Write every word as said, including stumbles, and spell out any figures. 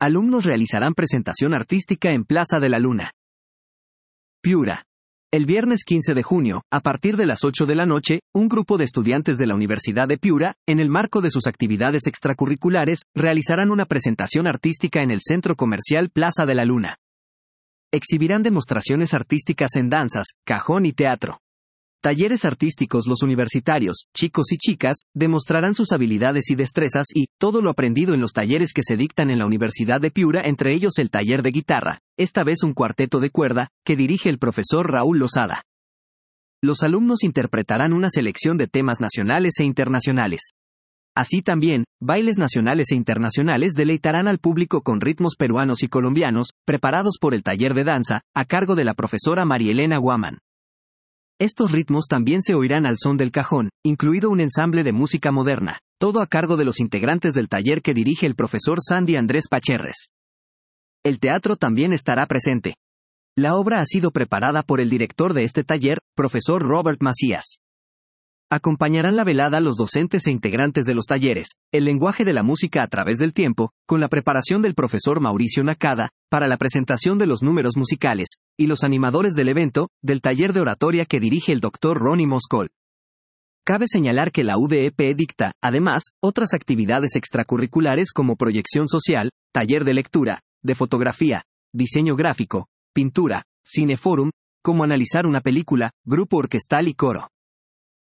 Alumnos realizarán presentación artística en Plaza de la Luna. Piura. El viernes quince de junio, a partir de las ocho de la noche, un grupo de estudiantes de la Universidad de Piura, en el marco de sus actividades extracurriculares, realizarán una presentación artística en el Centro Comercial Plaza de la Luna. Exhibirán demostraciones artísticas en danzas, cajón y teatro. Talleres artísticos. Los universitarios, chicos y chicas, demostrarán sus habilidades y destrezas y todo lo aprendido en los talleres que se dictan en la Universidad de Piura, entre ellos el taller de guitarra, esta vez un cuarteto de cuerda, que dirige el profesor Raúl Lozada. Los alumnos interpretarán una selección de temas nacionales e internacionales. Así también, bailes nacionales e internacionales deleitarán al público con ritmos peruanos y colombianos, preparados por el taller de danza, a cargo de la profesora Marielena Guaman. Estos ritmos también se oirán al son del cajón, incluido un ensamble de música moderna, todo a cargo de los integrantes del taller que dirige el profesor Sandy Andrés Pacherres. El teatro también estará presente. La obra ha sido preparada por el director de este taller, profesor Robert Macías. Acompañarán la velada los docentes e integrantes de los talleres, el lenguaje de la música a través del tiempo, con la preparación del profesor Mauricio Nakada, para la presentación de los números musicales, y los animadores del evento, del taller de oratoria que dirige el doctor Ronnie Moscol. Cabe señalar que la U D E P dicta, además, otras actividades extracurriculares como proyección social, taller de lectura, de fotografía, diseño gráfico, pintura, cineforum, como analizar una película, grupo orquestal y coro.